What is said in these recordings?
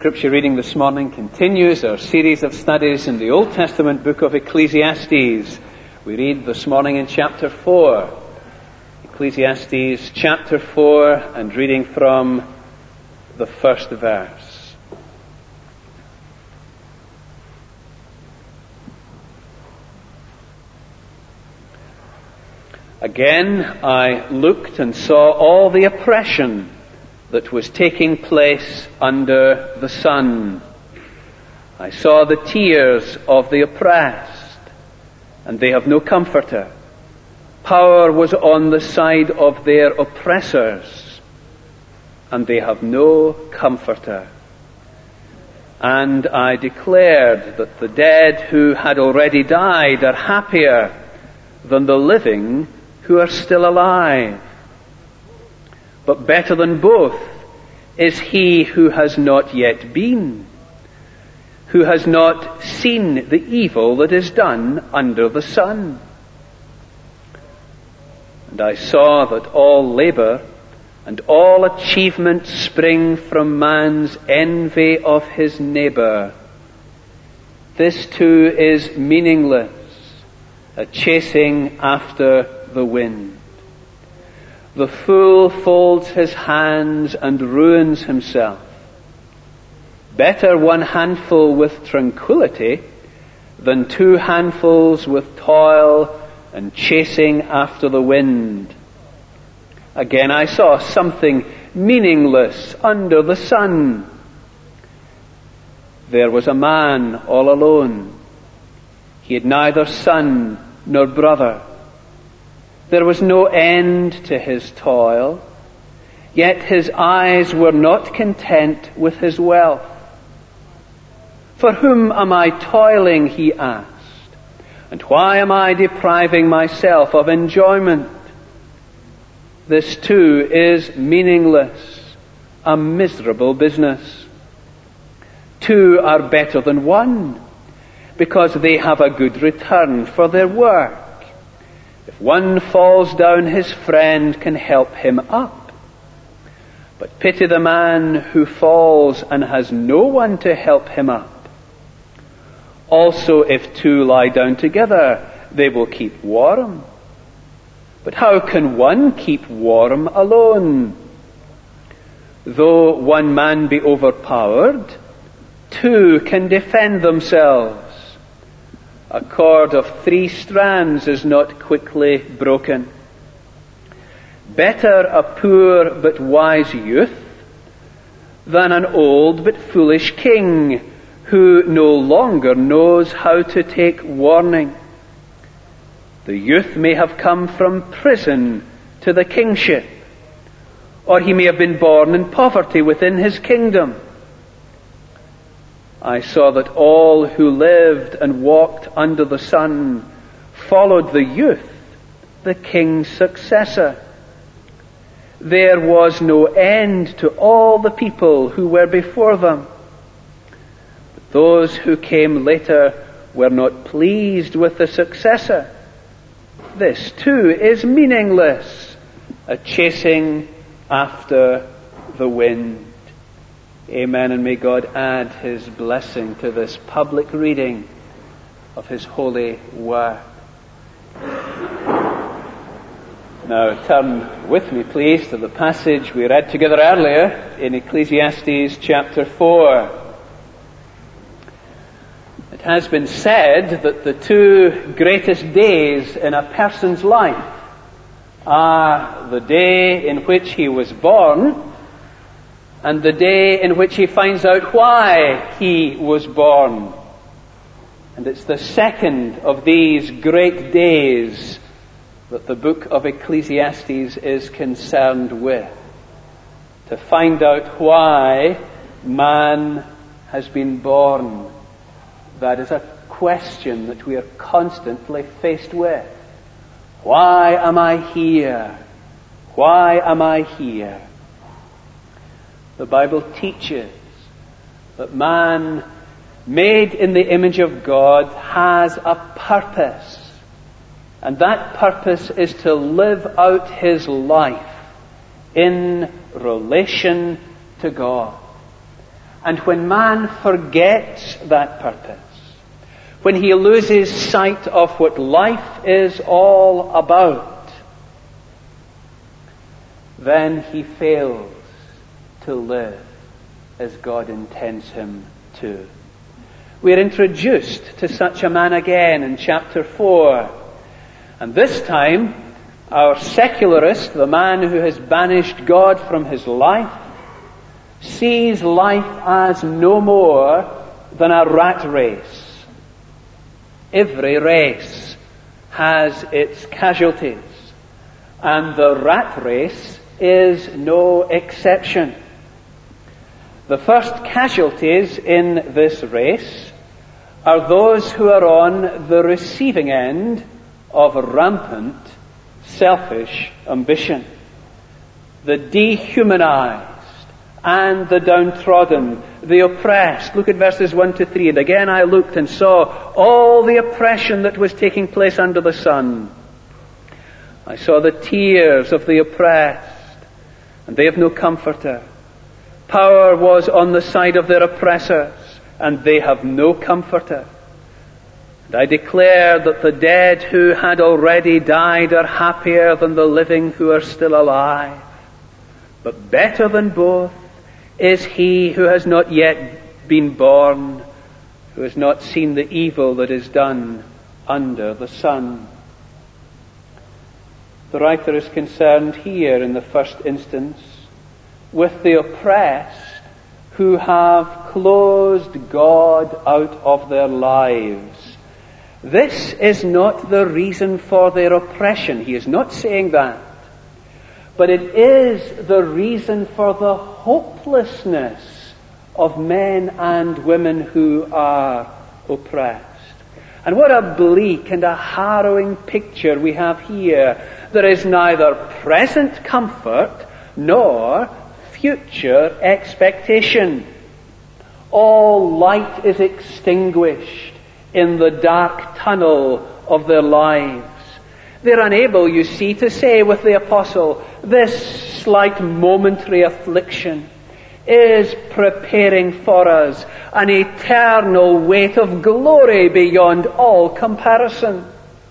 Scripture reading this morning continues our series of studies in the Old Testament book of Ecclesiastes. We read this morning in chapter 4. Ecclesiastes chapter 4 and reading from the first verse. Again I looked and saw all the oppression that was taking place under the sun. I saw the tears of the oppressed, and they have no comforter. Power was on the side of their oppressors, and they have no comforter. And I declared that the dead who had already died are happier than the living who are still alive. But better than both is he who has not yet been, who has not seen the evil that is done under the sun. And I saw that all labor and all achievement spring from man's envy of his neighbor. This too is meaningless, a chasing after the wind. The fool folds his hands and ruins himself. Better one handful with tranquility than two handfuls with toil and chasing after the wind. Again I saw something meaningless under the sun. There was a man all alone. He had neither son nor brother. There was no end to his toil, yet his eyes were not content with his wealth. For whom am I toiling, he asked, and why am I depriving myself of enjoyment? This too is meaningless, a miserable business. Two are better than one, because they have a good return for their work. If one falls down, his friend can help him up. But pity the man who falls and has no one to help him up. Also, if two lie down together, they will keep warm. But how can one keep warm alone? Though one man be overpowered, two can defend themselves. A cord of 3 strands is not quickly broken. Better a poor but wise youth than an old but foolish king who no longer knows how to take warning. The youth may have come from prison to the kingship, or he may have been born in poverty within his kingdom. I saw that all who lived and walked under the sun followed the youth, the king's successor. There was no end to all the people who were before them. But those who came later were not pleased with the successor. This too is meaningless, a chasing after the wind. Amen, and may God add His blessing to this public reading of His holy word. Now turn with me, please, to the passage we read together earlier in Ecclesiastes chapter 4. It has been said that the two greatest days in a person's life are the day in which he was born and the day in which he finds out why he was born. And it's the second of these great days that the book of Ecclesiastes is concerned with. To find out why man has been born. That is a question that we are constantly faced with. Why am I here? Why am I here? The Bible teaches that man, made in the image of God, has a purpose. And that purpose is to live out his life in relation to God. And when man forgets that purpose, when he loses sight of what life is all about, then he fails to live as God intends him to. We are introduced to such a man again in chapter 4. And this time, our secularist, the man who has banished God from his life, sees life as no more than a rat race. Every race has its casualties, and the rat race is no exception. The first casualties in this race are those who are on the receiving end of rampant, selfish ambition. The dehumanized and the downtrodden, the oppressed. Look at verses 1 to 3. And again I looked and saw all the oppression that was taking place under the sun. I saw the tears of the oppressed, and they have no comforter. Power was on the side of their oppressors, and they have no comforter. And I declare that the dead who had already died are happier than the living who are still alive. But better than both is he who has not yet been born, who has not seen the evil that is done under the sun. The writer is concerned here in the first instance with the oppressed who have closed God out of their lives. This is not the reason for their oppression. He is not saying that. But it is the reason for the hopelessness of men and women who are oppressed. And what a bleak and a harrowing picture we have here. There is neither present comfort nor future expectation. All light is extinguished in the dark tunnel of their lives. They're unable, you see, to say with the apostle, this slight momentary affliction is preparing for us an eternal weight of glory beyond all comparison.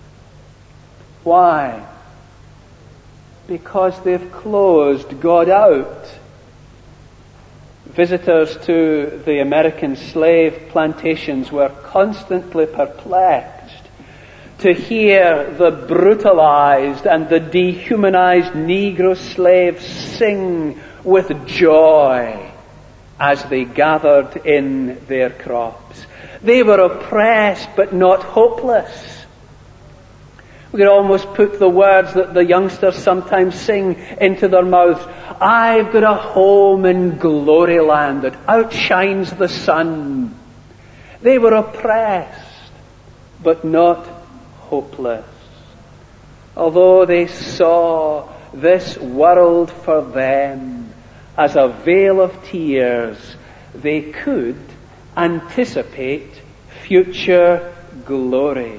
Why? Because they've closed God out. Visitors to the American slave plantations were constantly perplexed to hear the brutalized and the dehumanized Negro slaves sing with joy as they gathered in their crops. They were oppressed but not hopeless. We could almost put the words that the youngsters sometimes sing into their mouths. I've got a home in glory land that outshines the sun. They were oppressed but not hopeless. Although they saw this world for them as a vale of tears, they could anticipate future glory.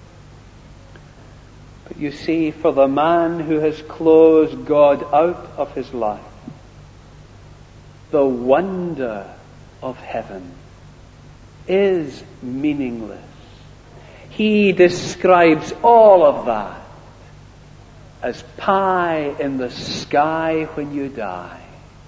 But you see, for the man who has closed God out of his life, the wonder of heaven is meaningless. He describes all of that as pie in the sky when you die.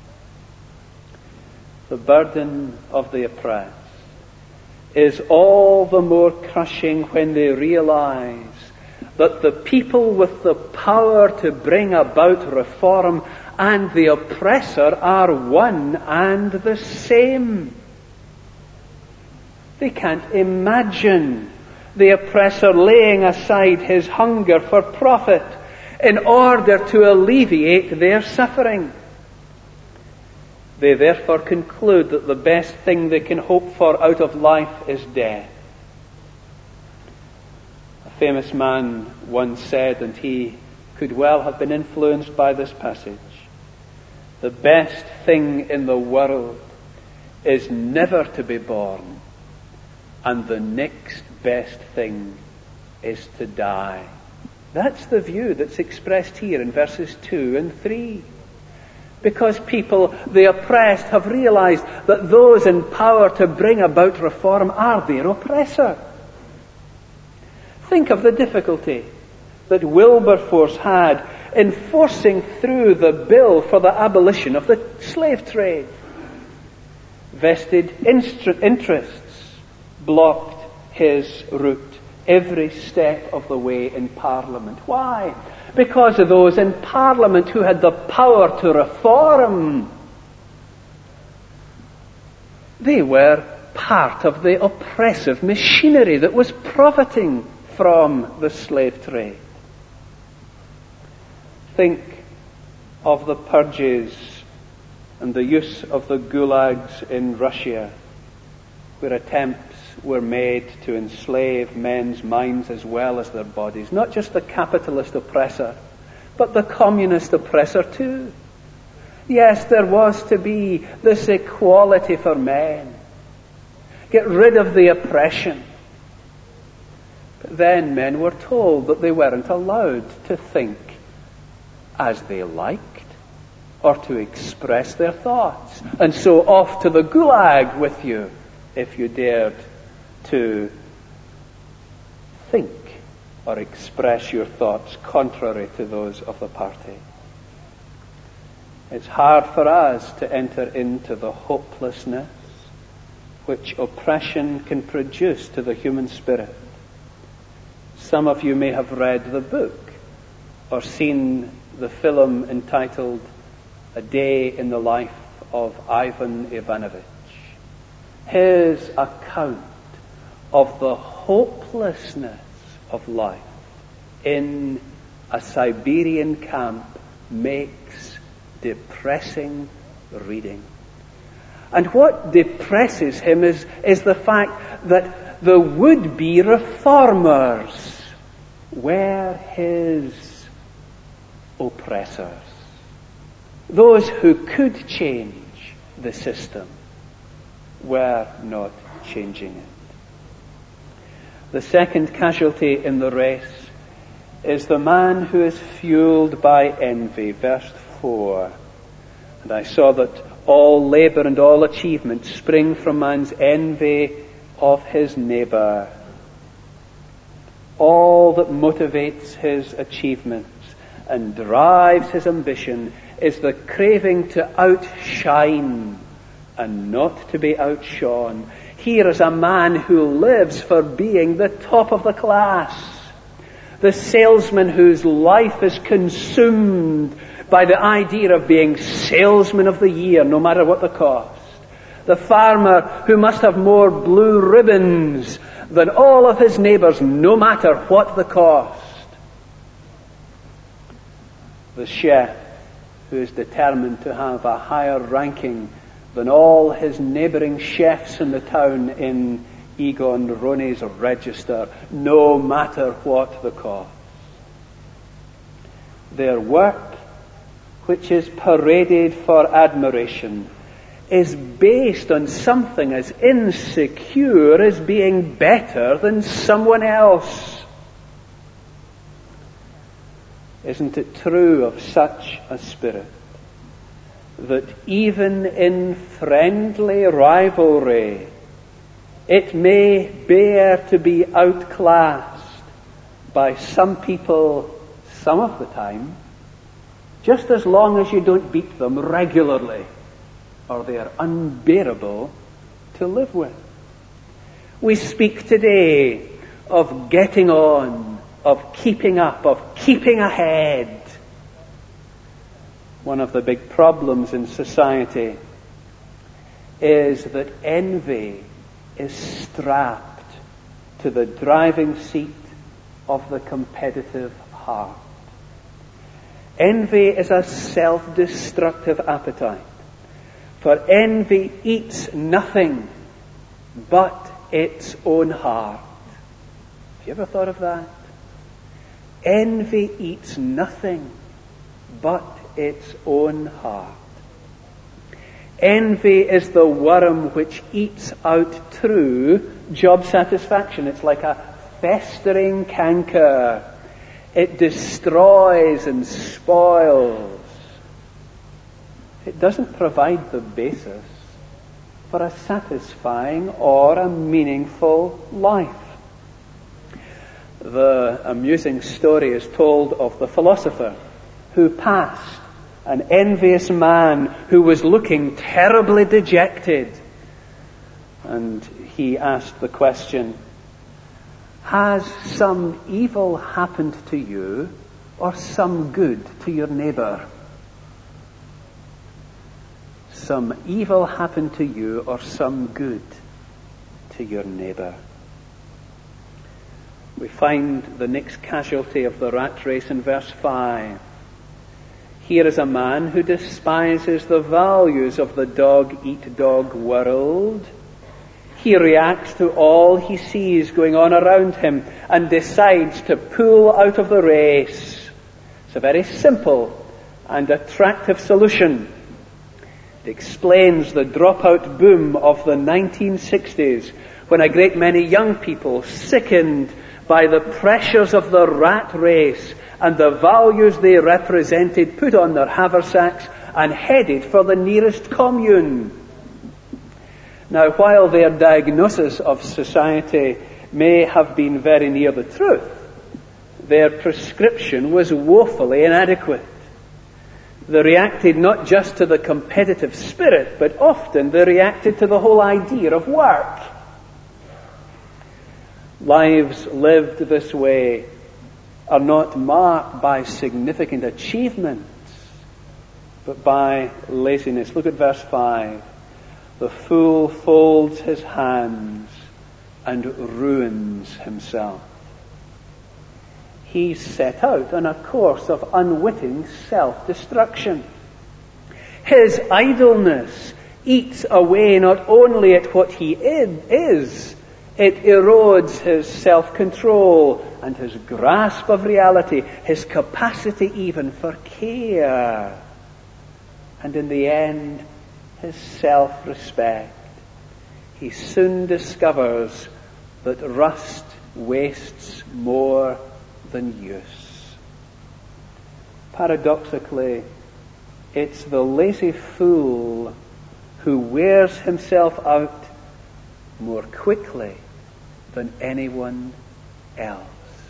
The burden of the oppressed is all the more crushing when they realize that the people with the power to bring about reform and the oppressor are one and the same. They can't imagine the oppressor laying aside his hunger for profit in order to alleviate their suffering. They therefore conclude that the best thing they can hope for out of life is death. A famous man once said, and he could well have been influenced by this passage, the best thing in the world is never to be born, and the next best thing is to die. That's the view that's expressed here in verses 2 and 3. Because people, the oppressed, have realized that those in power to bring about reform are their oppressor. Think of the difficulty that Wilberforce had in forcing through the bill for the abolition of the slave trade. Vested interests blocked his route every step of the way in Parliament. Why? Because of those in Parliament who had the power to reform. They were part of the oppressive machinery that was profiting from the slave trade. Think of the purges and the use of the gulags in Russia, where attempts were made to enslave men's minds as well as their bodies. Not just the capitalist oppressor, but the communist oppressor too. Yes, there was to be this equality for men. Get rid of the oppression. But then men were told that they weren't allowed to think as they liked or to express their thoughts. And so off to the gulag with you if you dared to think or express your thoughts contrary to those of the party. It's hard for us to enter into the hopelessness which oppression can produce to the human spirit. Some of you may have read the book or seen the film entitled A Day in the Life of Ivan Ivanovich. His account of the hopelessness of life in a Siberian camp makes depressing reading. And what depresses him is the fact that the would-be reformers were his oppressors. Those who could change the system were not changing it. The second casualty in the race is the man who is fueled by envy. Verse 4. And I saw that all labour and all achievement spring from man's envy of his neighbour. All that motivates his achievements and drives his ambition is the craving to outshine and not to be outshone. Here is a man who lives for being the top of the class. The salesman whose life is consumed by the idea of being salesman of the year, no matter what the cost. The farmer who must have more blue ribbons than all of his neighbours, no matter what the cost. The chef who is determined to have a higher ranking than all his neighbouring chefs in the town in Egon Roney's register, no matter what the cost. Their work, which is paraded for admiration, is based on something as insecure as being better than someone else. Isn't it true of such a spirit that even in friendly rivalry it may bear to be outclassed by some people some of the time, just as long as you don't beat them regularly, or they are unbearable to live with? We speak today of getting on, of keeping up, of keeping ahead. One of the big problems in society is that envy is strapped to the driving seat of the competitive heart. Envy is a self-destructive appetite, for envy eats nothing but its own heart. Have you ever thought of that? Envy eats nothing but its own heart. Envy is the worm which eats out true job satisfaction. It's like a festering canker. It destroys and spoils. It doesn't provide the basis for a satisfying or a meaningful life. The amusing story is told of the philosopher who passed an envious man who was looking terribly dejected. And he asked the question, "Has some evil happened to you or some good to your neighbor?" Some evil happened to you or some good to your neighbor. We find the next casualty of the rat race in verse 5. Here is a man who despises the values of the dog-eat-dog world. He reacts to all he sees going on around him and decides to pull out of the race. It's a very simple and attractive solution. It explains the dropout boom of the 1960s, when a great many young people, sickened by the pressures of the rat race and the values they represented, put on their haversacks and headed for the nearest commune. Now, while their diagnosis of society may have been very near the truth, their prescription was woefully inadequate. They reacted not just to the competitive spirit, but often they reacted to the whole idea of work. Lives lived this way are not marked by significant achievements, but by laziness. Look at verse 5. The fool folds his hands and ruins himself. He's set out on a course of unwitting self-destruction. His idleness eats away not only at what he is, it erodes his self-control and his grasp of reality, his capacity even for care, and in the end, his self-respect. He soon discovers that rust wastes more than use. Paradoxically, it's the lazy fool who wears himself out more quickly than anyone else.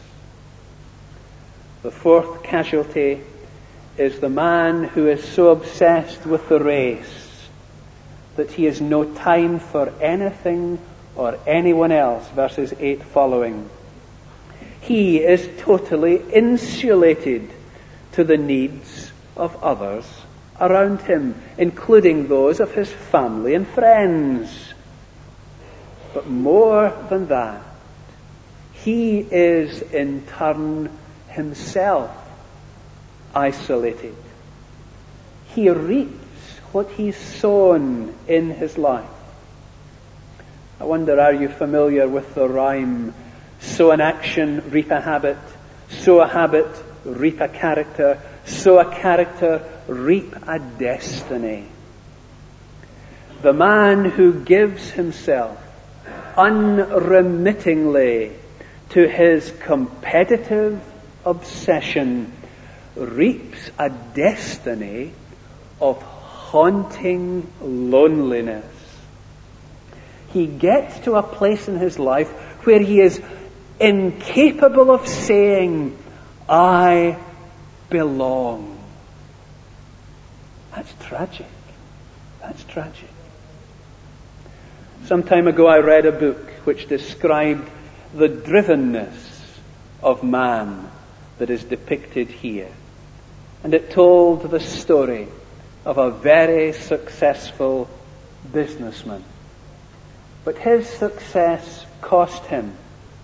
The fourth casualty is the man who is so obsessed with the race that he has no time for anything or anyone else. Verses 8 following. He is totally insulated to the needs of others around him, including those of his family and friends. But more than that, he is in turn himself isolated. He reaps what he's sown in his life. I wonder, are you familiar with the rhyme, sow an action, reap a habit, sow a habit, reap a character, sow a character, reap a destiny? The man who gives himself unremittingly to his competitive obsession reaps a destiny of haunting loneliness. He gets to a place in his life where he is incapable of saying, "I belong." That's tragic. That's tragic. Some time ago I read a book which described the drivenness of man that is depicted here. And it told the story of a very successful businessman. But his success cost him.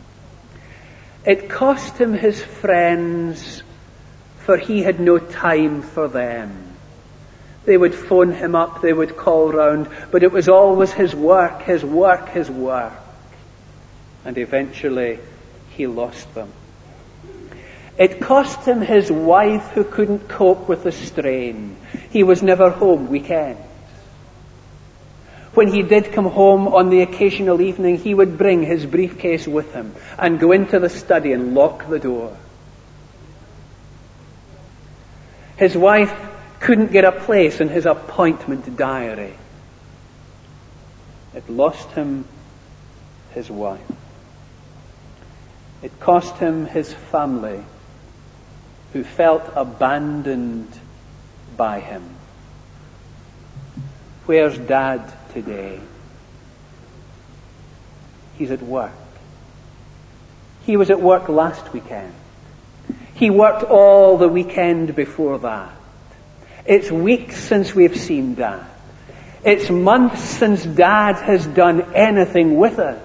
It cost him his friends, for he had no time for them. They would phone him up, they would call round, but it was always his work, his work, his work. And eventually he lost them. It cost him his wife, who couldn't cope with the strain. He was never home weekends. When he did come home on the occasional evening, he would bring his briefcase with him and go into the study and lock the door. His wife couldn't get a place in his appointment diary. It lost him his wife. It cost him his family, who felt abandoned by him. Where's Dad today? He's at work. He was at work last weekend. He worked all the weekend before that. It's weeks since we've seen Dad. It's months since Dad has done anything with us.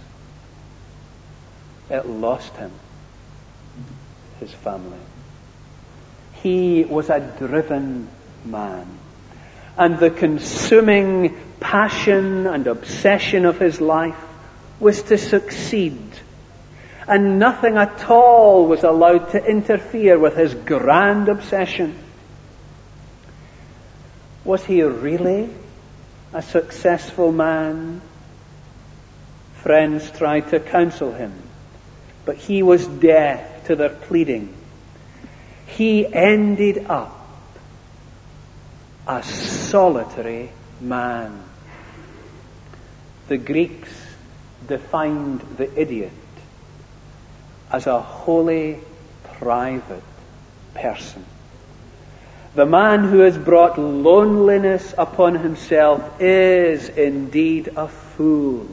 It lost him his family. He was a driven man. And the consuming passion and obsession of his life was to succeed. And nothing at all was allowed to interfere with his grand obsession. Was he really a successful man? Friends tried to counsel him, but he was deaf to their pleading. He ended up a solitary man. The Greeks defined the idiot as a wholly private person. The man who has brought loneliness upon himself is indeed a fool.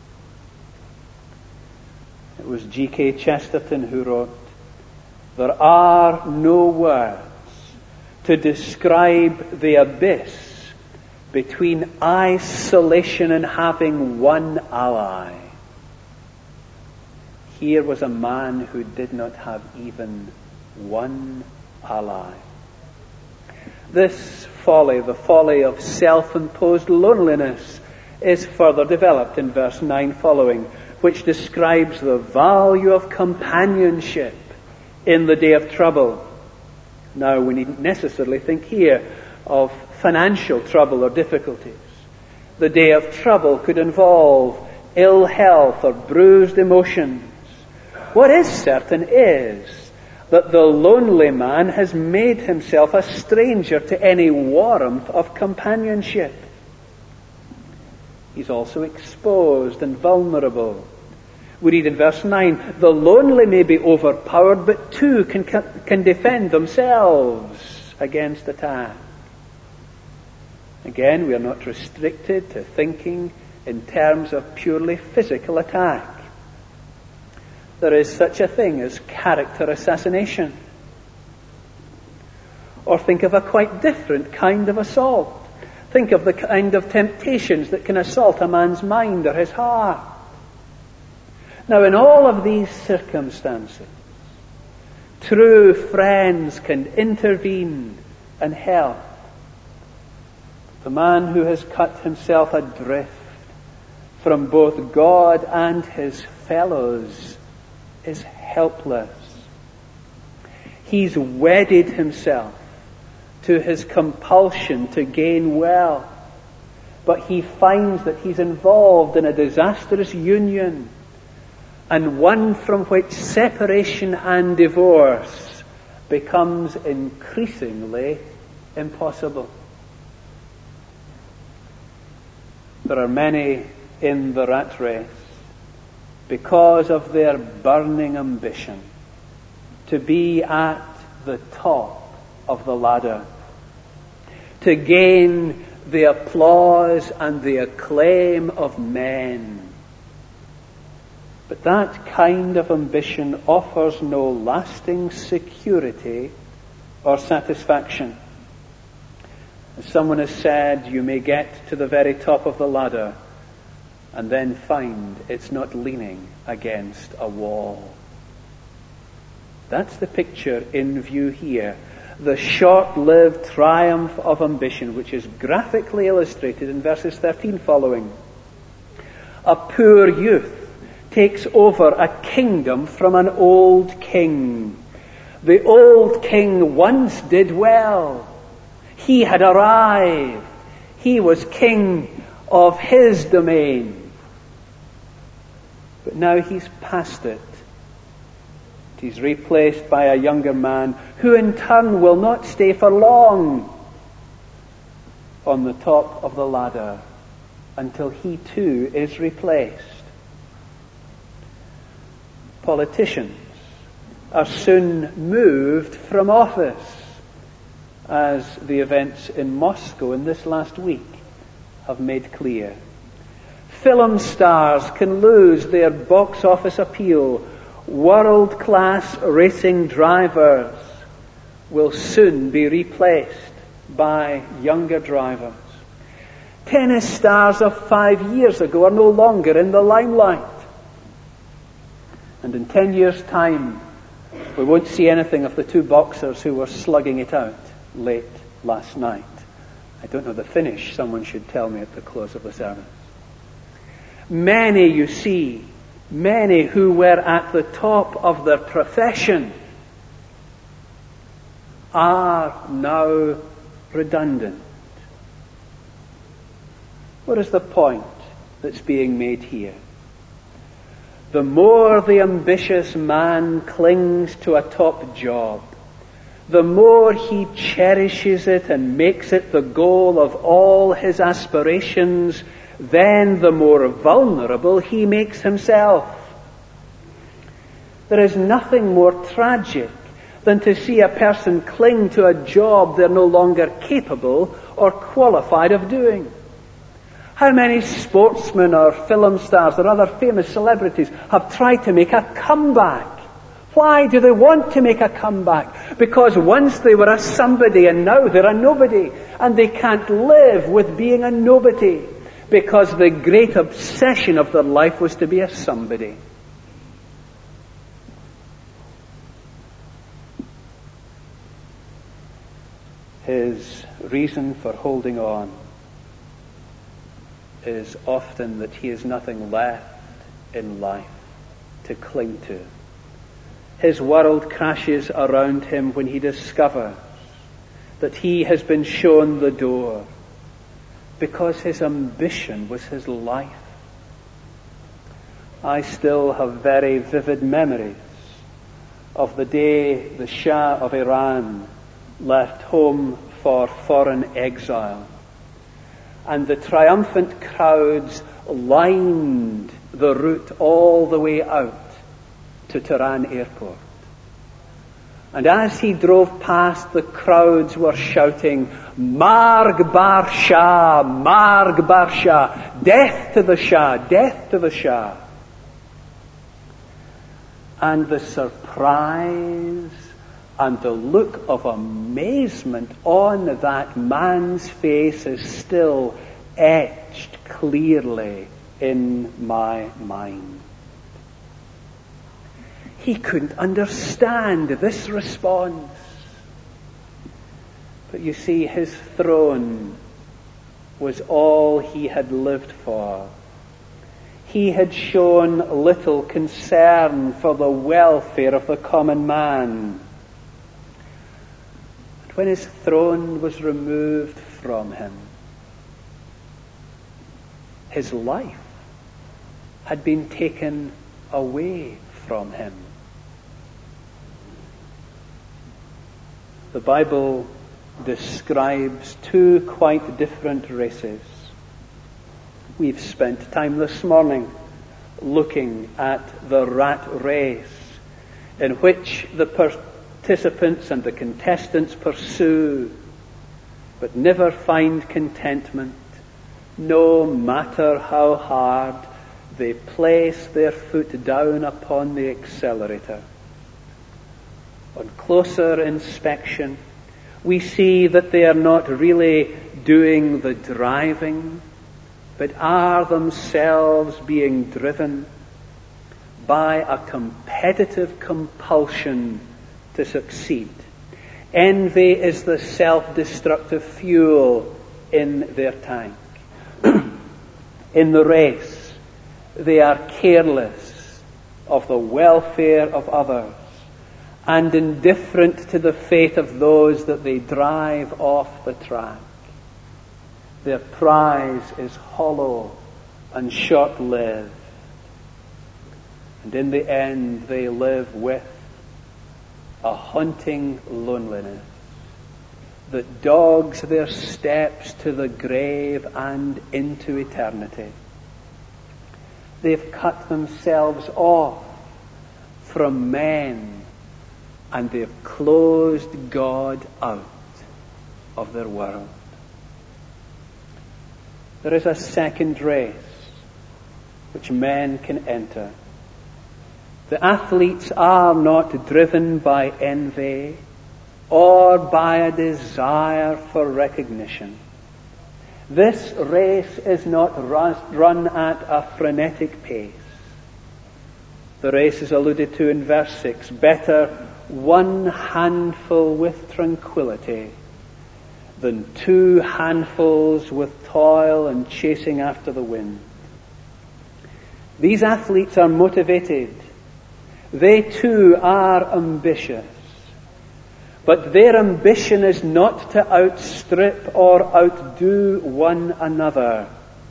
It was G.K. Chesterton who wrote, "There are no words to describe the abyss between isolation and having one ally." Here was a man who did not have even one ally. This folly, the folly of self-imposed loneliness, is further developed in verse 9 following, which describes the value of companionship in the day of trouble. Now, we needn't necessarily think here of financial trouble or difficulties. The day of trouble could involve ill health or bruised emotions. What is certain is that the lonely man has made himself a stranger to any warmth of companionship. He's also exposed and vulnerable. We read in verse 9, "The lonely may be overpowered, but two can defend themselves against attack." Again, we are not restricted to thinking in terms of purely physical attack. There is such a thing as character assassination. Or think of a quite different kind of assault. Think of the kind of temptations that can assault a man's mind or his heart. Now, in all of these circumstances, true friends can intervene and help. The man who has cut himself adrift from both God and his fellows is helpless. He's wedded himself to his compulsion to gain wealth, but he finds that he's involved in a disastrous union, and one from which separation and divorce becomes increasingly impossible. There are many in the rat race because of their burning ambition to be at the top of the ladder, to gain the applause and the acclaim of men. But that kind of ambition offers no lasting security or satisfaction. As someone has said, you may get to the very top of the ladder and then find it's not leaning against a wall. That's the picture in view here. The short-lived triumph of ambition, which is graphically illustrated in verses 13 following. A poor youth takes over a kingdom from an old king. The old king once did well. He had arrived. He was king of his domain. But now he's past it. He's replaced by a younger man who in turn will not stay for long. on the top of the ladder until he too is replaced. Politicians are soon moved from office, as the events in Moscow in this last week have made clear. Film stars can lose their box office appeal. World-class racing drivers will soon be replaced by younger drivers. Tennis stars of 5 years ago are no longer in the limelight. And in 10 years' time, we won't see anything of the two boxers who were slugging it out late last night. I don't know the finish. Someone should tell me at the close of the service. Many, you see, many who were at the top of their profession are now redundant. What is the point that's being made here? The more the ambitious man clings to a top job, the more he cherishes it and makes it the goal of all his aspirations, then the more vulnerable he makes himself. There is nothing more tragic than to see a person cling to a job they're no longer capable or qualified of doing. How many sportsmen or film stars or other famous celebrities have tried to make a comeback? Why do they want to make a comeback? Because once they were a somebody and now they're a nobody, and they can't live with being a nobody, because the great obsession of their life was to be a somebody. His reason for holding on is often that he has nothing left in life to cling to. His world crashes around him when he discovers that he has been shown the door, because his ambition was his life. I still have very vivid memories of the day the Shah of Iran left home for foreign exile, and the triumphant crowds lined the route all the way out to Tehran airport. And as he drove past, the crowds were shouting, "Marg bar Shah, Marg bar Shah, death to the Shah, death to the Shah." And the surprise and the look of amazement on that man's face is still etched clearly in my mind. He couldn't understand this response. But you see, his throne was all he had lived for. He had shown little concern for the welfare of the common man. And when his throne was removed from him, his life had been taken away from him. The Bible describes two quite different races. We've spent time this morning looking at the rat race, in which the participants and the contestants pursue but never find contentment, no matter how hard they place their foot down upon the accelerator. On closer inspection, we see that they are not really doing the driving, but are themselves being driven by a competitive compulsion to succeed. Envy is the self-destructive fuel in their tank. In the race, they are careless of the welfare of others and indifferent to the fate of those that they drive off the track. Their prize is hollow and short-lived. And in the end, they live with a haunting loneliness, that dogs their steps to the grave and into eternity. They've cut themselves off from men, and they've closed God out of their world. There is a second race which men can enter. The athletes are not driven by envy or by a desire for recognition. This race is not run at a frenetic pace. The race is alluded to in verse 6. Better one handful with tranquility than 2 handfuls with toil and chasing after the wind. These athletes are motivated. They too are ambitious. But their ambition is not to outstrip or outdo one another.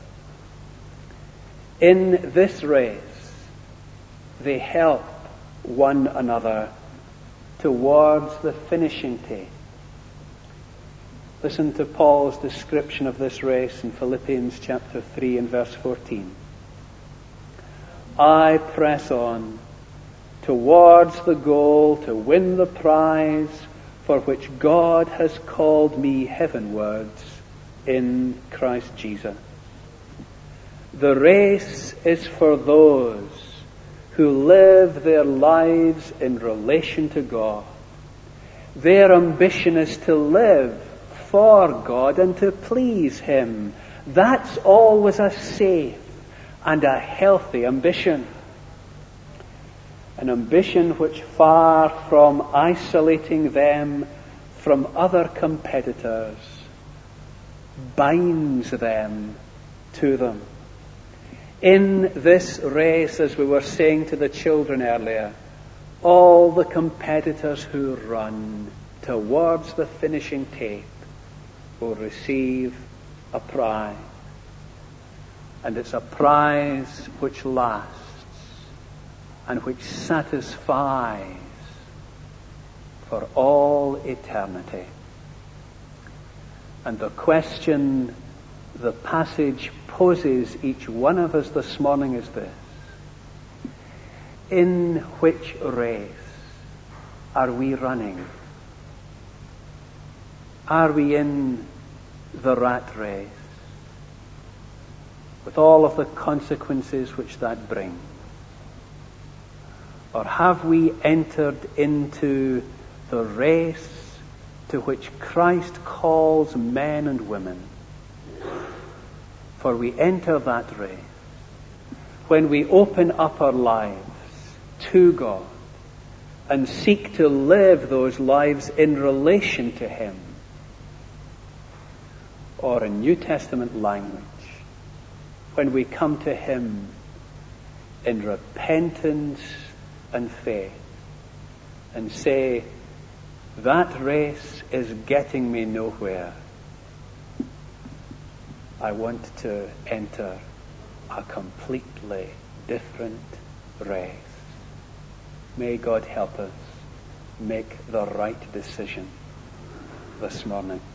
In this race, they help one another towards the finishing tape. Listen to Paul's description of this race in Philippians chapter 3 and verse 14. I press on towards the goal to win the prize for which God has called me heavenwards in Christ Jesus. The race is for those who live their lives in relation to God. Their ambition is to live for God and to please Him. That's always a safe and a healthy ambition. An ambition which, far from isolating them from other competitors, binds them to them. In this race, as we were saying to the children earlier, all the competitors who run towards the finishing tape will receive a prize. And it's a prize which lasts and which satisfies for all eternity. And the question the passage poses each one of us this morning is this: in which race are we running? Are we in the rat race, with all of the consequences which that brings? Or have we entered into the race to which Christ calls men and women? For we enter that race when we open up our lives to God and seek to live those lives in relation to Him. Or in New Testament language, when we come to Him in repentance and faith and say, that race is getting me nowhere. I want to enter a completely different race. May God help us make the right decision this morning.